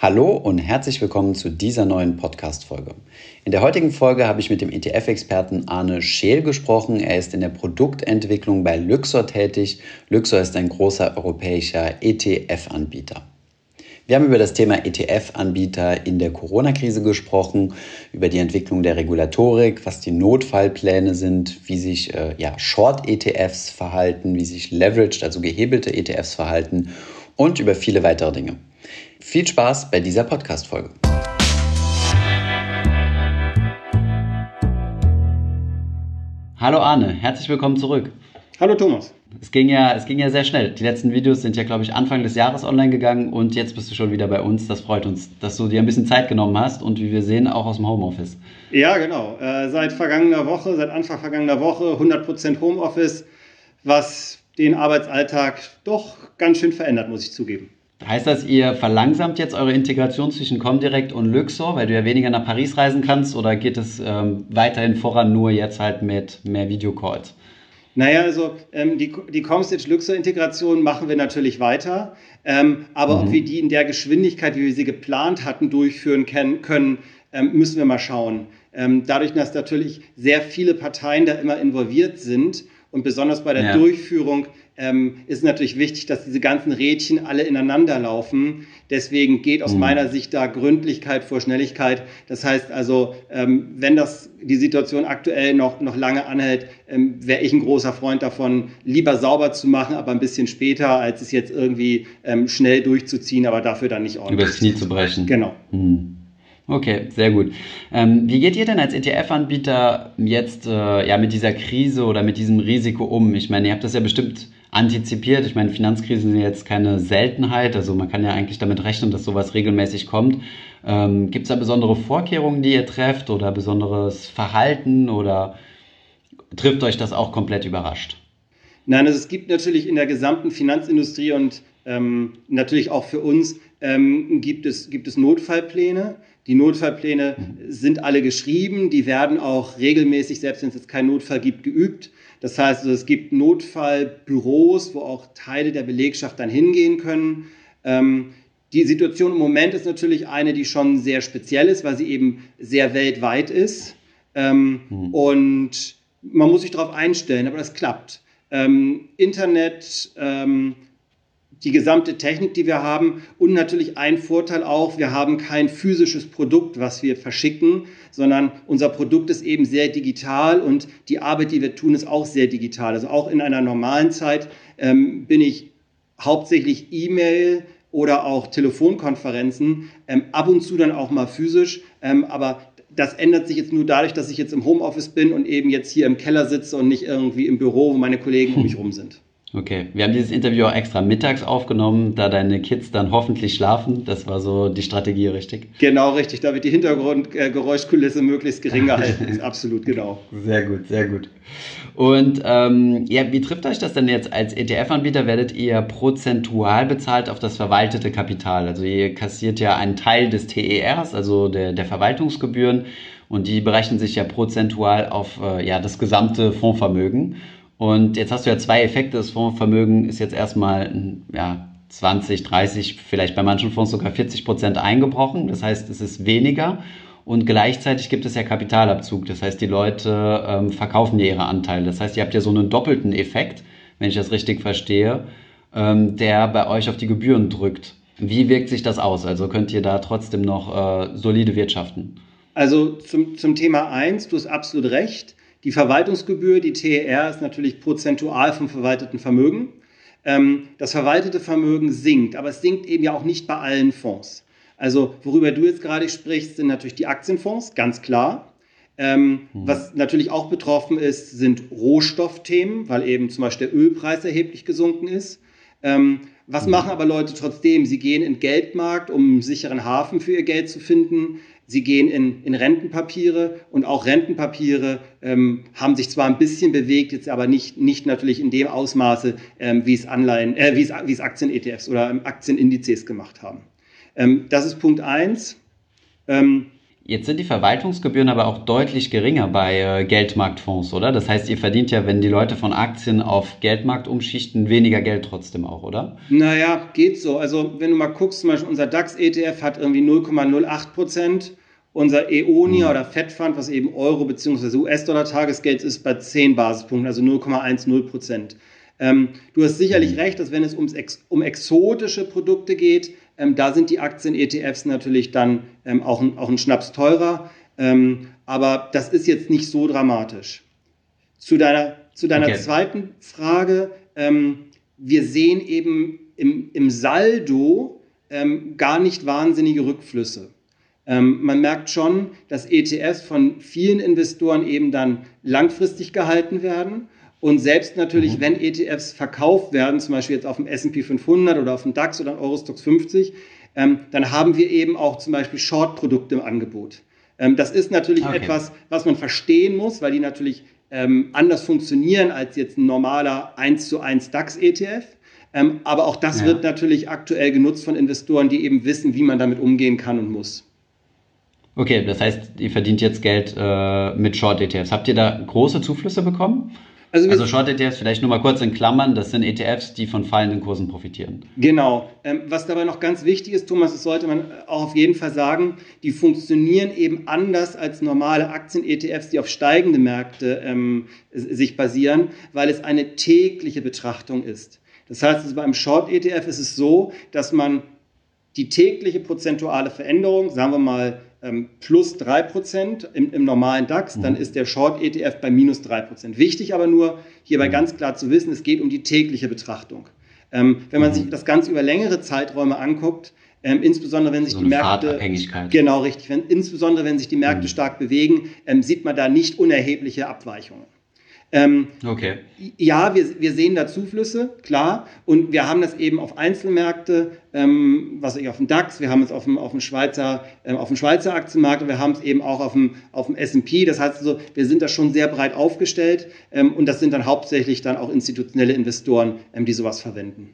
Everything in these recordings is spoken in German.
Hallo und herzlich willkommen zu dieser neuen Podcast-Folge. In der heutigen Folge habe ich mit dem ETF-Experten Arne Scheel gesprochen. Er ist in der Produktentwicklung bei Lyxor tätig. Lyxor ist ein großer europäischer ETF-Anbieter. Wir haben über das Thema ETF-Anbieter in der Corona-Krise gesprochen, über die Entwicklung der Regulatorik, was die Notfallpläne sind, wie sich Short-ETFs verhalten, wie sich Leveraged, also gehebelte ETFs verhalten und über viele weitere Dinge. Viel Spaß bei dieser Podcast-Folge. Hallo Arne, herzlich willkommen zurück. Hallo Thomas. Es ging ja sehr schnell. Die letzten Videos sind ja, glaube ich, Anfang des Jahres online gegangen und jetzt bist du schon wieder bei uns. Das freut uns, dass du dir ein bisschen Zeit genommen hast und wie wir sehen, auch aus dem Homeoffice. Ja, genau. Seit Anfang vergangener Woche 100% Homeoffice, was den Arbeitsalltag doch ganz schön verändert, muss ich zugeben. Heißt das, ihr verlangsamt jetzt eure Integration zwischen Comdirect und Lyxor, weil du ja weniger nach Paris reisen kannst, oder geht es weiterhin voran, nur jetzt halt mit mehr Videocalls? Naja, also die Comdirect-Lyxor-Integration machen wir natürlich weiter, aber ob wir die in der Geschwindigkeit, wie wir sie geplant hatten, durchführen können, müssen wir mal schauen. Dadurch, dass natürlich sehr viele Parteien da immer involviert sind und besonders bei der Durchführung ist natürlich wichtig, dass diese ganzen Rädchen alle ineinander laufen. Deswegen geht aus meiner Sicht da Gründlichkeit vor Schnelligkeit. Das heißt also, wenn die Situation aktuell noch lange anhält, wäre ich ein großer Freund davon, lieber sauber zu machen, aber ein bisschen später, als es jetzt irgendwie schnell durchzuziehen, aber dafür dann nicht ordentlich. Übers Knie zu brechen. Genau. Okay, sehr gut. Wie geht ihr denn als ETF-Anbieter jetzt mit dieser Krise oder mit diesem Risiko um? Ich meine, ihr habt das ja bestimmt antizipiert. Ich meine, Finanzkrisen sind jetzt keine Seltenheit. Also man kann ja eigentlich damit rechnen, dass sowas regelmäßig kommt. Gibt es da besondere Vorkehrungen, die ihr trefft oder besonderes Verhalten oder trifft euch das auch komplett überrascht? Nein, also es gibt natürlich in der gesamten Finanzindustrie und natürlich auch für uns gibt es Notfallpläne. Die Notfallpläne sind alle geschrieben, die werden auch regelmäßig, selbst wenn es jetzt keinen Notfall gibt, geübt. Das heißt, also, es gibt Notfallbüros, wo auch Teile der Belegschaft dann hingehen können. Die Situation im Moment ist natürlich eine, die schon sehr speziell ist, weil sie eben sehr weltweit ist. Und man muss sich darauf einstellen, aber das klappt. Internet, die gesamte Technik, die wir haben und natürlich ein Vorteil auch, wir haben kein physisches Produkt, was wir verschicken, sondern unser Produkt ist eben sehr digital und die Arbeit, die wir tun, ist auch sehr digital. Also auch in einer normalen Zeit bin ich hauptsächlich E-Mail oder auch Telefonkonferenzen, ab und zu dann auch mal physisch, aber das ändert sich jetzt nur dadurch, dass ich jetzt im Homeoffice bin und eben jetzt hier im Keller sitze und nicht irgendwie im Büro, wo meine Kollegen um mich rum sind. Okay, wir haben dieses Interview auch extra mittags aufgenommen, da deine Kids dann hoffentlich schlafen. Das war so die Strategie, richtig? Genau, richtig. Da wird die Hintergrundgeräuschkulisse möglichst gering gehalten. Absolut, genau. Sehr gut, sehr gut. Und wie trifft euch das denn jetzt als ETF-Anbieter? Werdet ihr prozentual bezahlt auf das verwaltete Kapital? Also ihr kassiert ja einen Teil des TERs, also der Verwaltungsgebühren, und die berechnen sich ja prozentual auf das gesamte Fondsvermögen. Und jetzt hast du ja zwei Effekte. Das Fondsvermögen ist jetzt erstmal 20, 30, vielleicht bei manchen Fonds sogar 40% eingebrochen. Das heißt, es ist weniger. Und gleichzeitig gibt es ja Kapitalabzug. Das heißt, die Leute verkaufen ja ihre Anteile. Das heißt, ihr habt ja so einen doppelten Effekt, wenn ich das richtig verstehe, der bei euch auf die Gebühren drückt. Wie wirkt sich das aus? Also könnt ihr da trotzdem noch solide wirtschaften? Also zum Thema 1, du hast absolut recht. Die Verwaltungsgebühr, die TER, ist natürlich prozentual vom verwalteten Vermögen. Das verwaltete Vermögen sinkt, aber es sinkt eben ja auch nicht bei allen Fonds. Also worüber du jetzt gerade sprichst, sind natürlich die Aktienfonds, ganz klar. Was natürlich auch betroffen ist, sind Rohstoffthemen, weil eben zum Beispiel der Ölpreis erheblich gesunken ist. Was machen aber Leute trotzdem? Sie gehen in den Geldmarkt, um einen sicheren Hafen für ihr Geld zu finden. Sie gehen in Rentenpapiere und auch Rentenpapiere haben sich zwar ein bisschen bewegt, jetzt aber nicht natürlich in dem Ausmaße, wie es Aktien-ETFs oder Aktienindizes gemacht haben. Das ist Punkt 1. Jetzt sind die Verwaltungsgebühren aber auch deutlich geringer bei Geldmarktfonds, oder? Das heißt, ihr verdient ja, wenn die Leute von Aktien auf Geldmarkt umschichten, weniger Geld trotzdem auch, oder? Naja, geht so. Also wenn du mal guckst, zum Beispiel unser DAX-ETF hat irgendwie 0,08%. Unser EONIA oder Fed Fund, was eben Euro- bzw. US-Dollar-Tagesgeld ist, bei 10 Basispunkten, also 0,10%. Du hast sicherlich recht, dass wenn es um exotische Produkte geht, da sind die Aktien-ETFs natürlich dann auch ein Schnaps teurer. Aber das ist jetzt nicht so dramatisch. Zu deiner Okay. zweiten Frage, wir sehen eben im Saldo gar nicht wahnsinnige Rückflüsse. Man merkt schon, dass ETFs von vielen Investoren eben dann langfristig gehalten werden. Und selbst natürlich, wenn ETFs verkauft werden, zum Beispiel jetzt auf dem S&P 500 oder auf dem DAX oder Eurostoxx 50, dann haben wir eben auch zum Beispiel Short-Produkte im Angebot. Das ist natürlich etwas, was man verstehen muss, weil die natürlich anders funktionieren als jetzt ein normaler 1:1 DAX-ETF. Aber auch das wird natürlich aktuell genutzt von Investoren, die eben wissen, wie man damit umgehen kann und muss. Okay, das heißt, ihr verdient jetzt Geld mit Short-ETFs. Habt ihr da große Zuflüsse bekommen? Also Short-ETFs, vielleicht nur mal kurz in Klammern, das sind ETFs, die von fallenden Kursen profitieren. Genau. Was dabei noch ganz wichtig ist, Thomas, das sollte man auch auf jeden Fall sagen, die funktionieren eben anders als normale Aktien-ETFs, die auf steigende Märkte sich basieren, weil es eine tägliche Betrachtung ist. Das heißt, also beim Short-ETF ist es so, dass man die tägliche prozentuale Veränderung, sagen wir mal plus 3% im normalen DAX, dann ist der Short-ETF bei minus 3%. Wichtig aber nur, hierbei ganz klar zu wissen, es geht um die tägliche Betrachtung. Wenn man sich das Ganze über längere Zeiträume anguckt, insbesondere wenn sich So die eine Märkte, Fahrtabhängigkeit. genau richtig, insbesondere wenn sich die Märkte stark bewegen, sieht man da nicht unerhebliche Abweichungen. Okay. Ja, wir sehen da Zuflüsse, klar. Und wir haben das eben auf Einzelmärkte, was ich auf dem DAX, wir haben es auf dem Schweizer Aktienmarkt und wir haben es eben auch auf dem S&P. Das heißt also, wir sind da schon sehr breit aufgestellt und das sind dann hauptsächlich dann auch institutionelle Investoren, die sowas verwenden.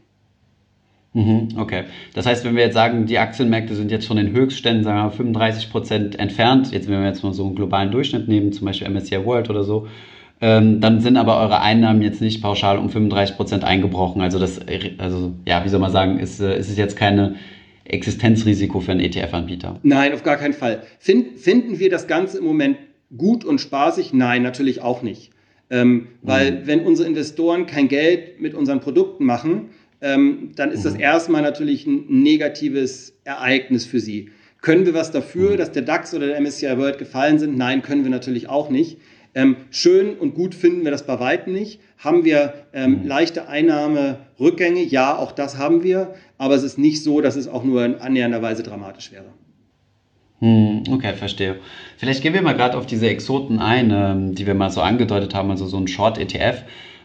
Okay. Das heißt, wenn wir jetzt sagen, die Aktienmärkte sind jetzt von den Höchstständen, sagen wir mal 35% entfernt, jetzt wenn wir jetzt mal so einen globalen Durchschnitt nehmen, zum Beispiel MSCI World oder so, dann sind aber eure Einnahmen jetzt nicht pauschal um 35% eingebrochen. Also ja, wie soll man sagen, ist es jetzt keine Existenzrisiko für einen ETF-Anbieter? Nein, auf gar keinen Fall. Finden wir das Ganze im Moment gut und spaßig? Nein, natürlich auch nicht. Weil wenn unsere Investoren kein Geld mit unseren Produkten machen, dann ist das erstmal natürlich ein negatives Ereignis für sie. Können wir was dafür, dass der DAX oder der MSCI World gefallen sind? Nein, können wir natürlich auch nicht. Schön und gut finden wir das bei weitem nicht. Haben wir leichte Einnahmerückgänge? Ja, auch das haben wir. Aber es ist nicht so, dass es auch nur in annähernder Weise dramatisch wäre. Okay, verstehe. Vielleicht gehen wir mal gerade auf diese Exoten ein, die wir mal so angedeutet haben, also so ein Short-ETF.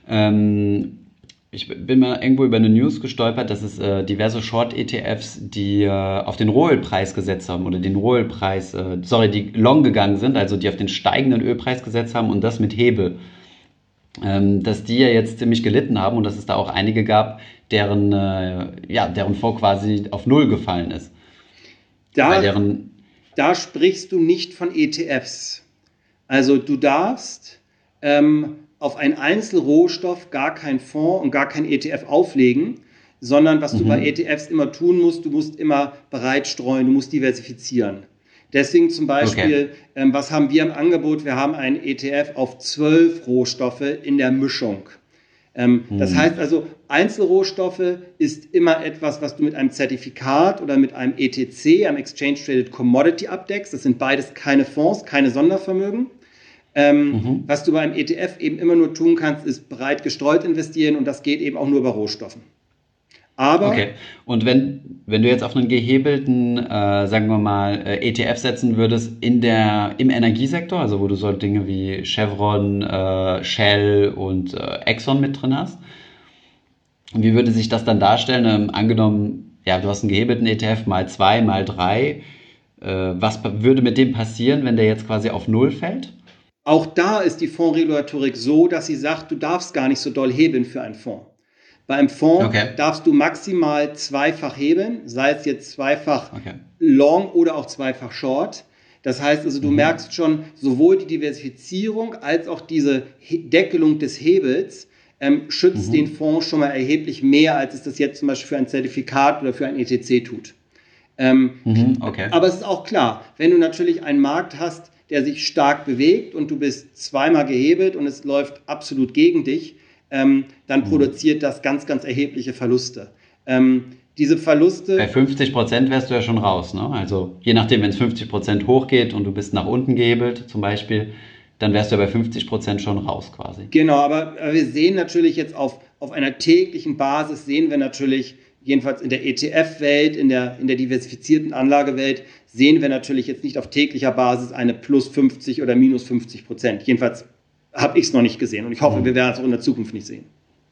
Ich bin mal irgendwo über eine News gestolpert, dass es diverse Short-ETFs, die auf den Rohölpreis gesetzt haben oder den Rohölpreis, die long gegangen sind, also die auf den steigenden Ölpreis gesetzt haben und das mit Hebel. Dass die ja jetzt ziemlich gelitten haben und dass es da auch einige gab, deren Fonds quasi auf Null gefallen ist. Da sprichst du nicht von ETFs. Also du darfst auf einen Einzelrohstoff gar keinen Fonds und gar kein ETF auflegen, sondern was du bei ETFs immer tun musst, du musst immer breit streuen, du musst diversifizieren. Deswegen zum Beispiel, was haben wir im Angebot? Wir haben einen ETF auf 12 Rohstoffe in der Mischung. Das heißt also, Einzelrohstoffe ist immer etwas, was du mit einem Zertifikat oder mit einem ETC, einem Exchange Traded Commodity, abdeckst. Das sind beides keine Fonds, keine Sondervermögen. Was du beim ETF eben immer nur tun kannst, ist breit gestreut investieren und das geht eben auch nur bei Rohstoffen. Aber okay. Und wenn du jetzt auf einen gehebelten, sagen wir mal, ETF setzen würdest im Energiesektor, also wo du so Dinge wie Chevron, Shell und Exxon mit drin hast, wie würde sich das dann darstellen? Angenommen, ja, du hast einen gehebelten ETF mal 2, mal 3. Was würde mit dem passieren, wenn der jetzt quasi auf Null fällt? Auch da ist die Fondsregulatorik so, dass sie sagt, du darfst gar nicht so doll hebeln für einen Fonds. Bei einem Fonds darfst du maximal zweifach hebeln, sei es jetzt zweifach Long oder auch zweifach Short. Das heißt also, du merkst schon, sowohl die Diversifizierung als auch diese Deckelung des Hebels schützt den Fonds schon mal erheblich mehr, als es das jetzt zum Beispiel für ein Zertifikat oder für ein ETC tut. Okay. Aber es ist auch klar, wenn du natürlich einen Markt hast, der sich stark bewegt und du bist zweimal gehebelt und es läuft absolut gegen dich, dann produziert das ganz, ganz erhebliche Verluste. Diese Verluste... Bei 50% wärst du ja schon raus, ne? Also je nachdem, wenn es 50% hochgeht und du bist nach unten gehebelt zum Beispiel, dann wärst du ja bei 50% schon raus quasi. Genau, aber wir sehen natürlich jetzt auf einer täglichen Basis, sehen wir natürlich, jedenfalls in der ETF-Welt, in der diversifizierten Anlagewelt, sehen wir natürlich jetzt nicht auf täglicher Basis eine plus 50 oder minus 50%. Jedenfalls habe ich es noch nicht gesehen und ich hoffe, wir werden es auch in der Zukunft nicht sehen.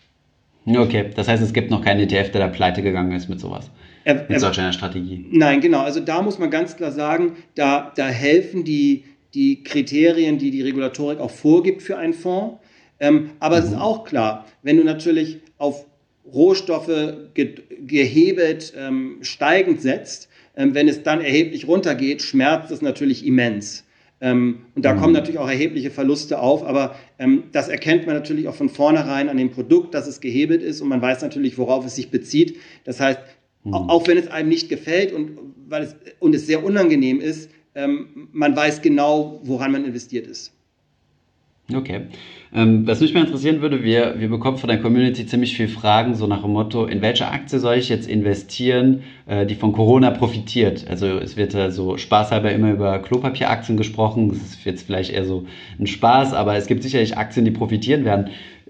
Okay, das heißt, es gibt noch keinen ETF, der da pleite gegangen ist mit sowas, mit solch einer Strategie. Nein, genau, also da muss man ganz klar sagen, da helfen die Kriterien, die Regulatorik auch vorgibt für einen Fonds. Aber es ist auch klar, wenn du natürlich auf Rohstoffe gehebelt steigend setzt, wenn es dann erheblich runtergeht, schmerzt es natürlich immens. Und da kommen natürlich auch erhebliche Verluste auf, aber das erkennt man natürlich auch von vornherein an dem Produkt, dass es gehebelt ist und man weiß natürlich, worauf es sich bezieht. Das heißt, auch wenn es einem nicht gefällt und es sehr unangenehm ist, man weiß genau, woran man investiert ist. Okay. Was mich mal interessieren würde, wir bekommen von der Community ziemlich viele Fragen, so nach dem Motto, in welche Aktie soll ich jetzt investieren, die von Corona profitiert? Also es wird so spaßhalber immer über Klopapieraktien gesprochen, das ist jetzt vielleicht eher so ein Spaß, aber es gibt sicherlich Aktien, die profitieren werden.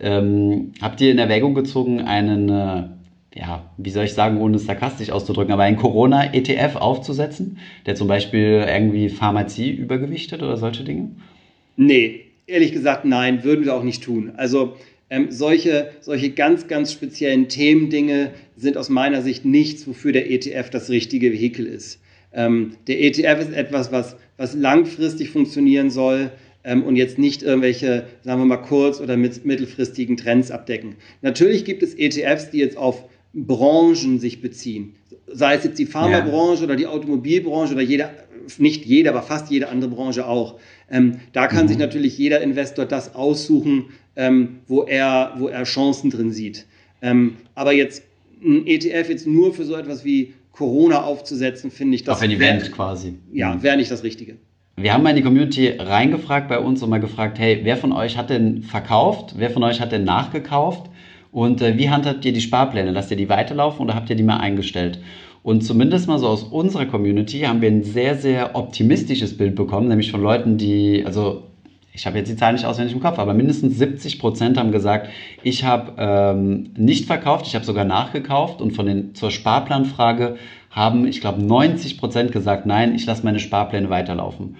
Habt ihr in Erwägung gezogen, einen, wie soll ich sagen, ohne es sarkastisch auszudrücken, aber einen Corona-ETF aufzusetzen, der zum Beispiel irgendwie Pharmazie übergewichtet oder solche Dinge? Nee. Ehrlich gesagt, nein, würden wir auch nicht tun. Also solche ganz, ganz speziellen Themendinge sind aus meiner Sicht nichts, wofür der ETF das richtige Vehikel ist. Der ETF ist etwas, was langfristig funktionieren soll und jetzt nicht irgendwelche, sagen wir mal, kurz- oder mittelfristigen Trends abdecken. Natürlich gibt es ETFs, die jetzt auf Branchen sich beziehen. Sei es jetzt die Pharmabranche oder die Automobilbranche oder nicht jede, aber fast jede andere Branche auch. Da kann sich natürlich jeder Investor das aussuchen, wo er Chancen drin sieht. Aber jetzt ein ETF jetzt nur für so etwas wie Corona aufzusetzen, finde ich, das auf ein Event quasi. Ja, wäre nicht das Richtige. Wir haben mal in die Community reingefragt bei uns und mal gefragt, hey, wer von euch hat denn verkauft? Wer von euch hat denn nachgekauft? Und wie handhabt ihr die Sparpläne? Lasst ihr die weiterlaufen oder habt ihr die mal eingestellt? Und zumindest mal so aus unserer Community haben wir ein sehr, sehr optimistisches Bild bekommen, nämlich von Leuten, also ich habe jetzt die Zahl nicht auswendig im Kopf, aber mindestens 70% haben gesagt, ich habe nicht verkauft, ich habe sogar nachgekauft. Und zur Sparplanfrage haben, ich glaube, 90% gesagt, nein, ich lasse meine Sparpläne weiterlaufen.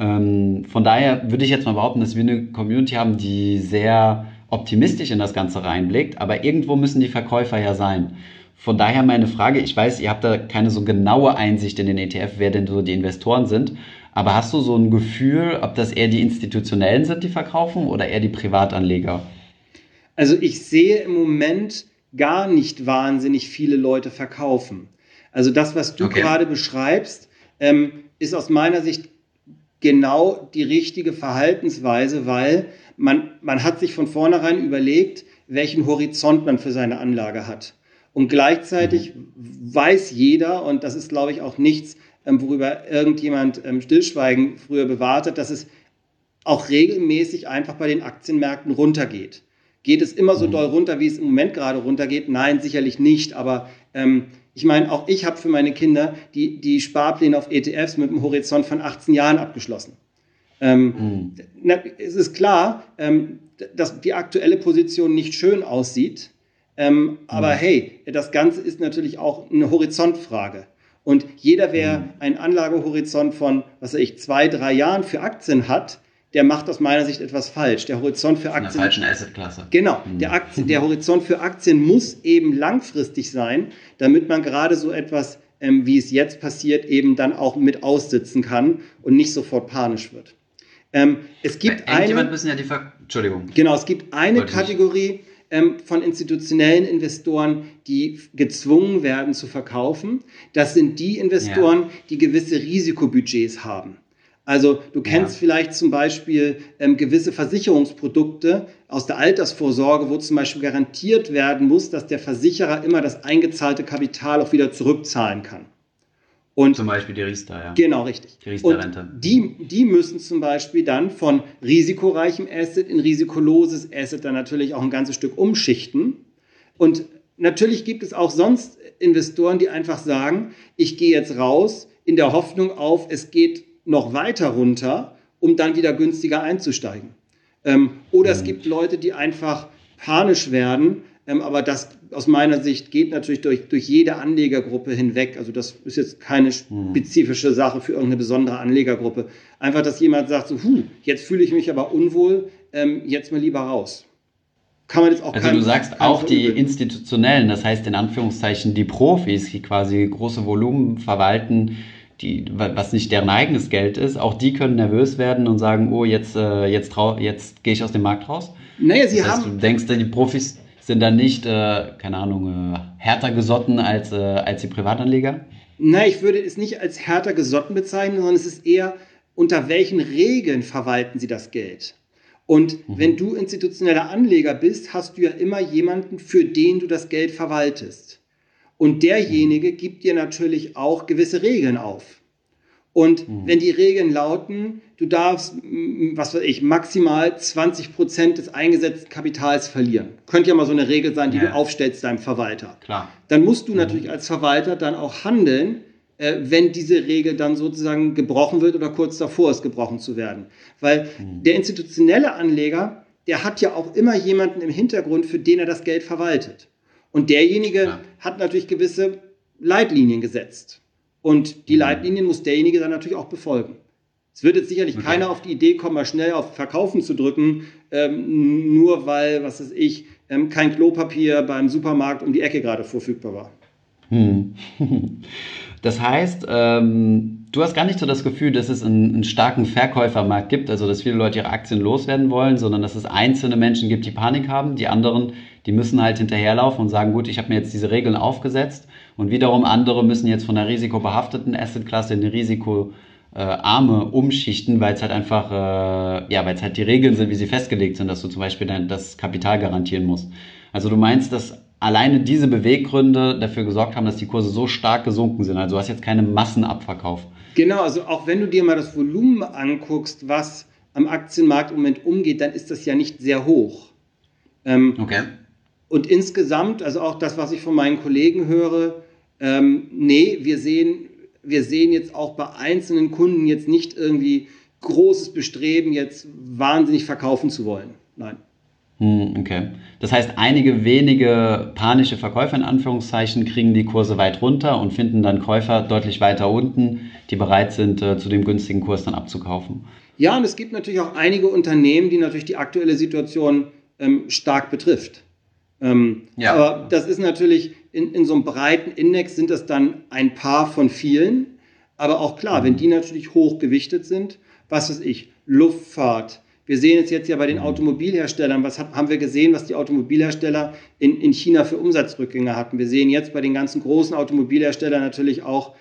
Von daher würde ich jetzt mal behaupten, dass wir eine Community haben, die sehr optimistisch in das Ganze reinblickt, aber irgendwo müssen die Verkäufer ja sein. Von daher meine Frage, ich weiß, ihr habt da keine so genaue Einsicht in den ETF, wer denn so die Investoren sind, aber hast du so ein Gefühl, ob das eher die Institutionellen sind, die verkaufen oder eher die Privatanleger? Also ich sehe im Moment gar nicht wahnsinnig viele Leute verkaufen. Also das, was du gerade beschreibst, ist aus meiner Sicht genau die richtige Verhaltensweise, weil man hat sich von vornherein überlegt, welchen Horizont man für seine Anlage hat. Und gleichzeitig weiß jeder, und das ist, glaube ich, auch nichts, worüber irgendjemand Stillschweigen früher bewahrt hat, dass es auch regelmäßig einfach bei den Aktienmärkten runtergeht. Geht es immer so doll runter, wie es im Moment gerade runtergeht? Nein, sicherlich nicht. Aber ich meine, auch ich habe für meine Kinder die Sparpläne auf ETFs mit einem Horizont von 18 Jahren abgeschlossen. Es ist klar, dass die aktuelle Position nicht schön aussieht. Aber hey, das Ganze ist natürlich auch eine Horizontfrage. Und jeder, wer einen Anlagehorizont von, 2-3 Jahren für Aktien hat, der macht aus meiner Sicht etwas falsch. Der Horizont für Aktien... In der falschen Assetklasse. Genau, der Horizont für Aktien muss eben langfristig sein, damit man gerade so etwas, wie es jetzt passiert, eben dann auch mit aussitzen kann und nicht sofort panisch wird. Es gibt Entschuldigung. Genau, es gibt eine Kategorie von institutionellen Investoren, die gezwungen werden zu verkaufen. Das sind die Investoren, die gewisse Risikobudgets haben. Also du kennst vielleicht zum Beispiel gewisse Versicherungsprodukte aus der Altersvorsorge, wo zum Beispiel garantiert werden muss, dass der Versicherer immer das eingezahlte Kapital auch wieder zurückzahlen kann. Und zum Beispiel die Riester, ja. Genau, richtig. Die Riester-Rente. Die müssen zum Beispiel dann von risikoreichem Asset in risikoloses Asset dann natürlich auch ein ganzes Stück umschichten. Und natürlich gibt es auch sonst Investoren, die einfach sagen, ich gehe jetzt raus in der Hoffnung auf, es geht noch weiter runter, um dann wieder günstiger einzusteigen. Oder es gibt Leute, die einfach panisch werden, aber das aus meiner Sicht geht natürlich durch jede Anlegergruppe hinweg. Also das ist jetzt keine spezifische Sache für irgendeine besondere Anlegergruppe. Einfach, dass jemand sagt, so, jetzt fühle ich mich aber unwohl, jetzt mal lieber raus. Kann man jetzt auch also du sagst auch die Institutionellen, das heißt in Anführungszeichen die Profis, die quasi große Volumen verwalten, was nicht deren eigenes Geld ist, auch die können nervös werden und sagen, oh, jetzt gehe ich aus dem Markt raus. Naja, du denkst, die Profis sind dann nicht, keine Ahnung, härter gesotten als die Privatanleger? Nein, ich würde es nicht als härter gesotten bezeichnen, sondern es ist eher, unter welchen Regeln verwalten sie das Geld. Und wenn du institutioneller Anleger bist, hast du ja immer jemanden, für den du das Geld verwaltest. Und derjenige gibt dir natürlich auch gewisse Regeln auf. Und wenn die Regeln lauten, du darfst, maximal 20% des eingesetzten Kapitals verlieren. Könnte ja mal so eine Regel sein, die du aufstellst deinem Verwalter. Klar. Dann musst du natürlich als Verwalter dann auch handeln, wenn diese Regel dann sozusagen gebrochen wird oder kurz davor ist, gebrochen zu werden. Weil der institutionelle Anleger, der hat ja auch immer jemanden im Hintergrund, für den er das Geld verwaltet. Und derjenige hat natürlich gewisse Leitlinien gesetzt. Und die Leitlinien muss derjenige dann natürlich auch befolgen. Es wird jetzt sicherlich keiner auf die Idee kommen, mal schnell auf Verkaufen zu drücken, nur weil, kein Klopapier beim Supermarkt um die Ecke gerade verfügbar war. Das heißt, du hast gar nicht so das Gefühl, dass es einen starken Verkäufermarkt gibt, also dass viele Leute ihre Aktien loswerden wollen, sondern dass es einzelne Menschen gibt, die Panik haben, die anderen, die müssen halt hinterherlaufen und sagen, gut, ich habe mir jetzt diese Regeln aufgesetzt und wiederum andere müssen jetzt von der risikobehafteten Assetklasse in die risikoarme umschichten, weil es halt einfach, weil es halt die Regeln sind, wie sie festgelegt sind, dass du zum Beispiel das Kapital garantieren musst. Also du meinst, dass alleine diese Beweggründe dafür gesorgt haben, dass die Kurse so stark gesunken sind. Also du hast jetzt keinen Massenabverkauf. Genau, also auch wenn du dir mal das Volumen anguckst, was am Aktienmarkt im Moment umgeht, dann ist das ja nicht sehr hoch. Okay. Und insgesamt, also auch das, was ich von meinen Kollegen höre, wir sehen jetzt auch bei einzelnen Kunden jetzt nicht irgendwie großes Bestreben, jetzt wahnsinnig verkaufen zu wollen. Nein. Okay. Das heißt, einige wenige panische Verkäufer in Anführungszeichen kriegen die Kurse weit runter und finden dann Käufer deutlich weiter unten, die bereit sind, zu dem günstigen Kurs dann abzukaufen. Ja, und es gibt natürlich auch einige Unternehmen, die natürlich die aktuelle Situation stark betrifft. Aber das ist natürlich, in so einem breiten Index sind das dann ein paar von vielen. Aber auch klar, wenn die natürlich hoch gewichtet sind, Luftfahrt. Wir sehen es jetzt ja bei den Automobilherstellern. Haben wir gesehen, was die Automobilhersteller in China für Umsatzrückgänge hatten? Wir sehen jetzt bei den ganzen großen Automobilherstellern natürlich auch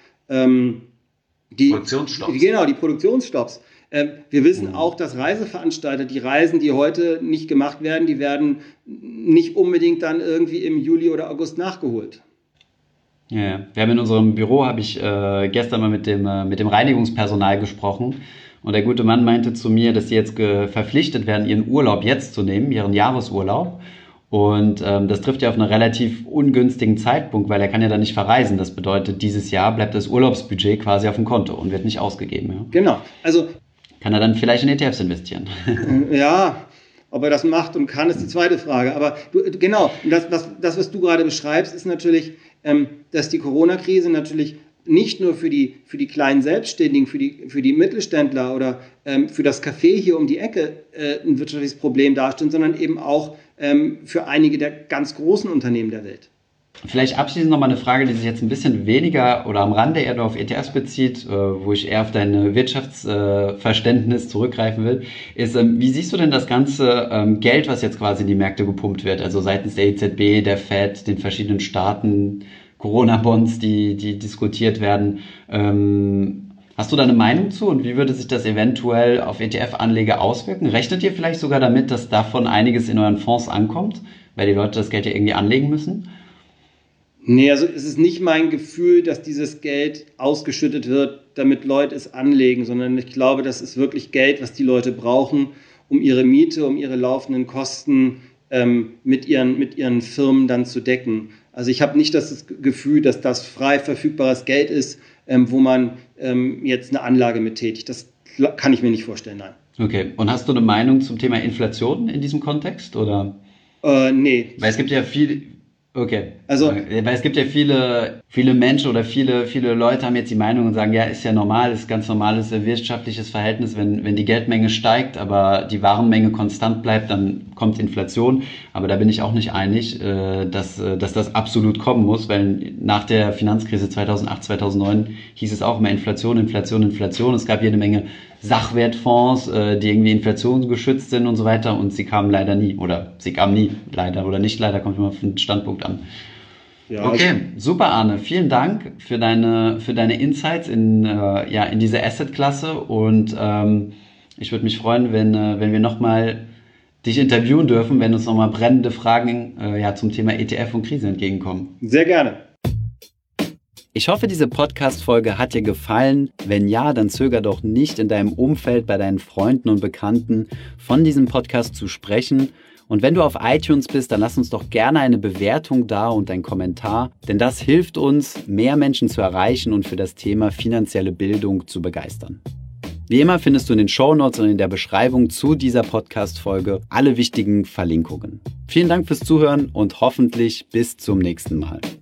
die Produktionsstopps. Genau, die Produktionsstopps. Wir wissen auch, dass Reiseveranstalter, die Reisen, die heute nicht gemacht werden, die werden nicht unbedingt dann irgendwie im Juli oder August nachgeholt. Ja, wir haben in unserem Büro, habe ich gestern mal mit dem Reinigungspersonal gesprochen. Und der gute Mann meinte zu mir, dass sie jetzt verpflichtet werden, ihren Urlaub jetzt zu nehmen, ihren Jahresurlaub. Und das trifft ja auf einen relativ ungünstigen Zeitpunkt, weil er kann ja dann nicht verreisen. Das bedeutet, dieses Jahr bleibt das Urlaubsbudget quasi auf dem Konto und wird nicht ausgegeben. Ja? Genau. Also kann er dann vielleicht in ETFs investieren? Ja, ob er das macht und kann, ist die zweite Frage. Aber das, was du gerade beschreibst, ist natürlich, dass die Corona-Krise natürlich nicht nur für die kleinen Selbstständigen, für die Mittelständler oder für das Café hier um die Ecke ein wirtschaftliches Problem darstellt, sondern eben auch für einige der ganz großen Unternehmen der Welt. Vielleicht abschließend nochmal eine Frage, die sich jetzt ein bisschen weniger oder am Rande eher nur auf ETFs bezieht, wo ich eher auf dein Wirtschaftsverständnis zurückgreifen will, ist, wie siehst du denn das ganze Geld, was jetzt quasi in die Märkte gepumpt wird, also seitens der EZB, der Fed, den verschiedenen Staaten, Corona-Bonds, die diskutiert werden. Hast du da eine Meinung zu und wie würde sich das eventuell auf ETF-Anleger auswirken? Rechnet ihr vielleicht sogar damit, dass davon einiges in euren Fonds ankommt, weil die Leute das Geld ja irgendwie anlegen müssen? Nee, also es ist nicht mein Gefühl, dass dieses Geld ausgeschüttet wird, damit Leute es anlegen, sondern ich glaube, das ist wirklich Geld, was die Leute brauchen, um ihre Miete, um ihre laufenden Kosten mit ihren Firmen dann zu decken. Also ich habe nicht das Gefühl, dass das frei verfügbares Geld ist, wo man jetzt eine Anlage mit tätigt. Das kann ich mir nicht vorstellen, nein. Okay, und hast du eine Meinung zum Thema Inflation in diesem Kontext, oder? Nee. Weil es gibt ja viele... Okay. Also, weil es gibt ja viele Menschen oder viele Leute haben jetzt die Meinung und sagen, ja, ist ja normal, ist ganz normales wirtschaftliches Verhältnis, wenn die Geldmenge steigt, aber die Warenmenge konstant bleibt, dann kommt Inflation. Aber da bin ich auch nicht einig, dass das absolut kommen muss, weil nach der Finanzkrise 2008, 2009 hieß es auch immer Inflation, Inflation, Inflation. Es gab jede Menge Sachwertfonds, die irgendwie inflationsgeschützt sind und so weiter, und sie kamen leider nie, oder sie kamen nie, leider oder nicht leider, kommt immer auf den Standpunkt an. Ja, okay, super, Arne. Vielen Dank für deine Insights in diese Asset-Klasse, und ich würde mich freuen, wenn wir nochmal dich interviewen dürfen, wenn uns nochmal brennende Fragen zum Thema ETF und Krise entgegenkommen. Sehr gerne. Ich hoffe, diese Podcast-Folge hat dir gefallen. Wenn ja, dann zöger doch nicht, in deinem Umfeld, bei deinen Freunden und Bekannten von diesem Podcast zu sprechen. Und wenn du auf iTunes bist, dann lass uns doch gerne eine Bewertung da und einen Kommentar, denn das hilft uns, mehr Menschen zu erreichen und für das Thema finanzielle Bildung zu begeistern. Wie immer findest du in den Shownotes und in der Beschreibung zu dieser Podcast-Folge alle wichtigen Verlinkungen. Vielen Dank fürs Zuhören und hoffentlich bis zum nächsten Mal.